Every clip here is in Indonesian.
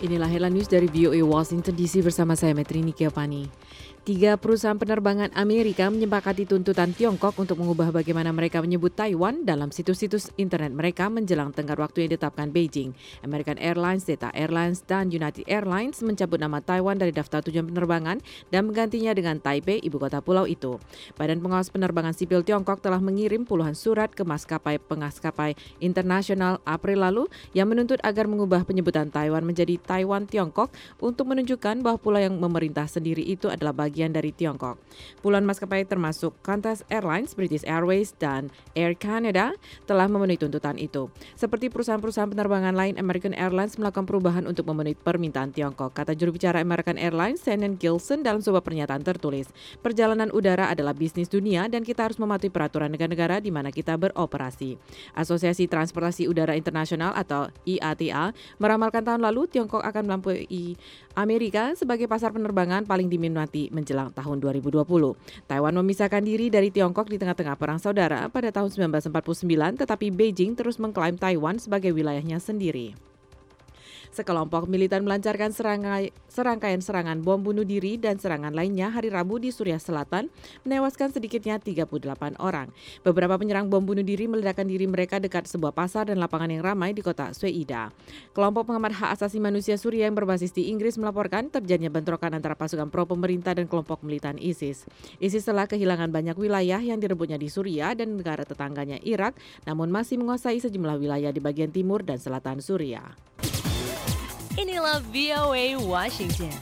Inilah headline news dari VOA Washington DC bersama saya Metrini Kiopani. 3 perusahaan penerbangan Amerika menyepakati tuntutan Tiongkok untuk mengubah bagaimana mereka menyebut Taiwan dalam situs-situs internet mereka menjelang tenggat waktu yang ditetapkan Beijing. American Airlines, Delta Airlines, dan United Airlines mencabut nama Taiwan dari daftar tujuan penerbangan dan menggantinya dengan Taipei, ibu kota pulau itu. Badan Pengawas Penerbangan Sipil Tiongkok telah mengirim puluhan surat ke maskapai internasional April lalu yang menuntut agar mengubah penyebutan Taiwan menjadi Taiwan Tiongkok untuk menunjukkan bahwa pulau yang memerintah sendiri itu adalah bagian dari Tiongkok. Puluhan maskapai termasuk Qantas Airlines, British Airways, dan Air Canada telah memenuhi tuntutan itu. Seperti perusahaan-perusahaan penerbangan lain, American Airlines melakukan perubahan untuk memenuhi permintaan Tiongkok, kata juru bicara American Airlines, Shannon Gilson dalam sebuah pernyataan tertulis. Perjalanan udara adalah bisnis dunia dan kita harus mematuhi peraturan negara-negara di mana kita beroperasi. Asosiasi Transportasi Udara Internasional atau IATA meramalkan tahun lalu Tiongkok akan melampaui Amerika sebagai pasar penerbangan paling diminati menjelang tahun 2020. Taiwan memisahkan diri dari Tiongkok di tengah-tengah perang saudara pada tahun 1949, tetapi Beijing terus mengklaim Taiwan sebagai wilayahnya sendiri. Sekelompok militan melancarkan serangkaian serangan bom bunuh diri dan serangan lainnya hari Rabu di Suriah Selatan, menewaskan sedikitnya 38 orang. Beberapa penyerang bom bunuh diri meledakkan diri mereka dekat sebuah pasar dan lapangan yang ramai di kota Sueida. Kelompok pengamat hak asasi manusia Suriah yang berbasis di Inggris melaporkan terjadinya bentrokan antara pasukan pro pemerintah dan kelompok militan ISIS. ISIS telah kehilangan banyak wilayah yang direbutnya di Suriah dan negara tetangganya Irak, namun masih menguasai sejumlah wilayah di bagian timur dan selatan Suriah. Inilah VOA Washington.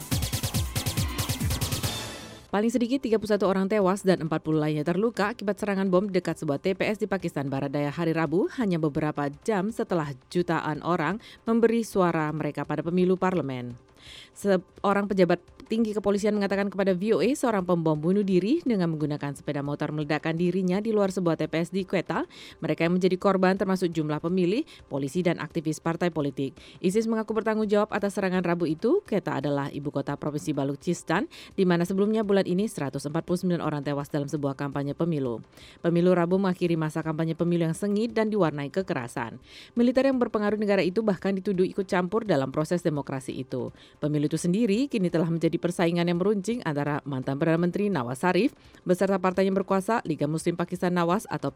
Paling sedikit 31 orang tewas dan 40 lainnya terluka akibat serangan bom dekat sebuah TPS di Pakistan Barat Daya hari Rabu, hanya beberapa jam setelah jutaan orang memberi suara mereka pada pemilu parlemen. Seorang pejabat tinggi kepolisian mengatakan kepada VOA seorang pembom bunuh diri dengan menggunakan sepeda motor meledakkan dirinya di luar sebuah TPS di Quetta. Mereka yang menjadi korban termasuk jumlah pemilih, polisi, dan aktivis partai politik. ISIS mengaku bertanggung jawab atas serangan Rabu itu. Quetta adalah ibu kota provinsi Baluchistan, di mana sebelumnya bulan ini 149 orang tewas dalam sebuah kampanye pemilu. Pemilu Rabu mengakhiri masa kampanye pemilu yang sengit dan diwarnai kekerasan. Militer yang berpengaruh negara itu bahkan dituduh ikut campur dalam proses demokrasi itu. Pemilu itu sendiri kini telah menjadi persaingan yang meruncing antara mantan Perdana Menteri Nawaz Sharif beserta partai yang berkuasa Liga Muslim Pakistan Nawaz atau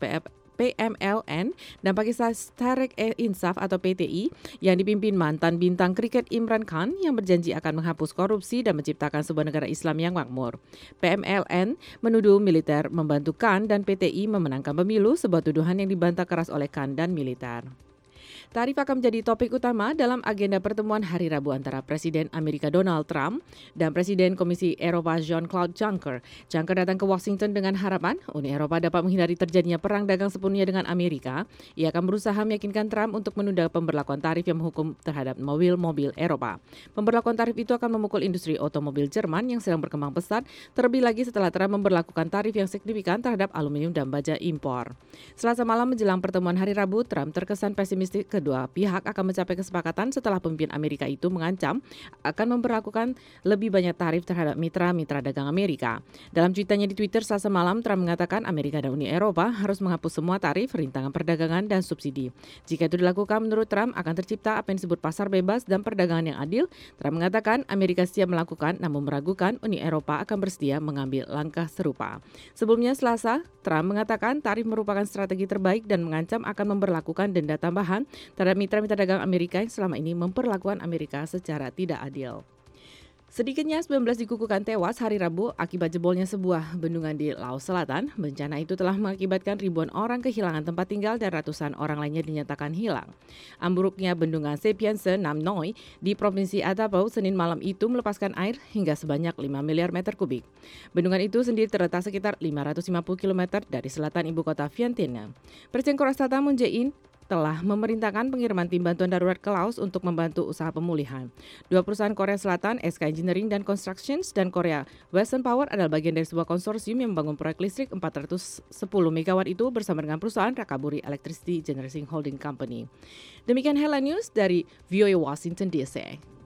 PMLN dan Pakistan Tehreek-e-Insaf atau PTI yang dipimpin mantan bintang kriket Imran Khan yang berjanji akan menghapus korupsi dan menciptakan sebuah negara Islam yang makmur. PMLN menuduh militer membantu Khan dan PTI memenangkan pemilu, sebuah tuduhan yang dibantah keras oleh Khan dan militer. Tarif akan menjadi topik utama dalam agenda pertemuan hari Rabu antara Presiden Amerika Donald Trump dan Presiden Komisi Eropa Jean-Claude Juncker. Juncker datang ke Washington dengan harapan Uni Eropa dapat menghindari terjadinya perang dagang sepenuhnya dengan Amerika. Ia akan berusaha meyakinkan Trump untuk menunda pemberlakuan tarif yang menghukum terhadap mobil-mobil Eropa. Pemberlakuan tarif itu akan memukul industri otomobil Jerman yang sedang berkembang pesat, terlebih lagi setelah Trump memberlakukan tarif yang signifikan terhadap aluminium dan baja impor. Selasa malam menjelang pertemuan hari Rabu, Trump terkesan pesimistik kedua pihak akan mencapai kesepakatan setelah pemimpin Amerika itu mengancam akan memperlakukan lebih banyak tarif terhadap mitra-mitra dagang Amerika. Dalam cuitannya di Twitter Selasa malam, Trump mengatakan Amerika dan Uni Eropa harus menghapus semua tarif, rintangan perdagangan, dan subsidi. Jika itu dilakukan, menurut Trump akan tercipta apa yang disebut pasar bebas dan perdagangan yang adil. Trump mengatakan Amerika siap melakukan, namun meragukan Uni Eropa akan bersedia mengambil langkah serupa. Sebelumnya Selasa, Trump mengatakan tarif merupakan strategi terbaik dan mengancam akan memberlakukan denda tambahan terhadap mitra-mitra dagang Amerika yang selama ini memperlakukan Amerika secara tidak adil. Sedikitnya 19 dikukuhkan tewas hari Rabu akibat jebolnya sebuah bendungan di Laos Selatan. Bencana itu telah mengakibatkan ribuan orang kehilangan tempat tinggal dan ratusan orang lainnya dinyatakan hilang. Ambruknya bendungan Sapiense Nam Noi di Provinsi Atapau Senin malam itu melepaskan air hingga sebanyak 5 miliar meter kubik. Bendungan itu sendiri terletak sekitar 550 km dari selatan ibu kota Vientiane. Presiden Korea Selatan Moon Jae-in telah memerintahkan pengiriman tim bantuan darurat ke Laos untuk membantu usaha pemulihan. Dua perusahaan Korea Selatan, SK Engineering dan Constructions, dan Korea Western Power adalah bagian dari sebuah konsorsium yang membangun proyek listrik 410 MW itu bersama dengan perusahaan Rakaburi Electricity Generating Holding Company. Demikian headline news dari VOA Washington DC.